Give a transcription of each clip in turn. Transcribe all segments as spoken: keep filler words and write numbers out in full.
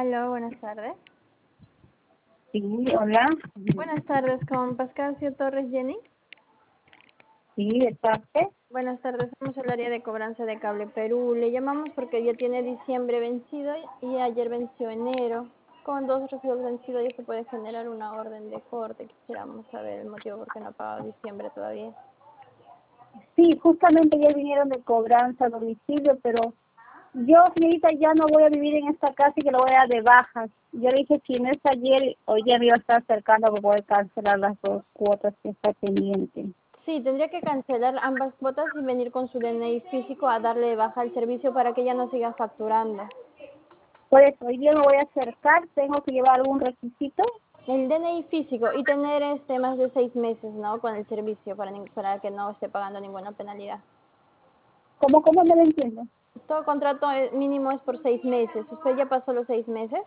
Aló, buenas tardes. Sí, hola. Buenas tardes, con Pascasio Torres Jenny. Sí, de parte. Buenas tardes, somos el área de cobranza de Cable Perú. Le llamamos porque ya tiene diciembre vencido y ayer venció enero. Con dos recibos vencidos ya se puede generar una orden de corte. Quisiéramos saber el motivo por qué no ha pagado diciembre todavía. Sí, justamente ya vinieron de cobranza a domicilio, pero yo, señorita, ya no voy a vivir en esta casa y que lo voy a dar de bajas. Yo le dije, si no es ayer, hoy ya me iba a estar acercando para poder cancelar las dos cuotas que está pendiente. Sí, tendría que cancelar ambas cuotas y venir con su D N I físico a darle de baja el servicio para que ella no siga facturando. Por eso, hoy día me voy a acercar, tengo que llevar algún requisito. El D N I físico y tener este más de seis meses, ¿no? Con el servicio para, para que no esté pagando ninguna penalidad. ¿Cómo, cómo me lo entiendo? Todo contrato mínimo es por seis meses. ¿Usted ya pasó los seis meses?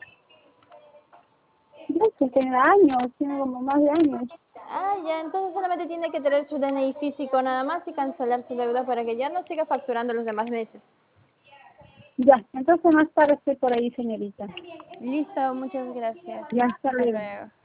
Yo que tengo años, tiene como más de años. Ah, ya, entonces solamente tiene que tener su D N I físico nada más y cancelar su deuda para que ya no siga facturando los demás meses. Ya, entonces más tarde estoy por ahí, señorita. Listo, muchas gracias. Ya, hasta Hasta luego. luego.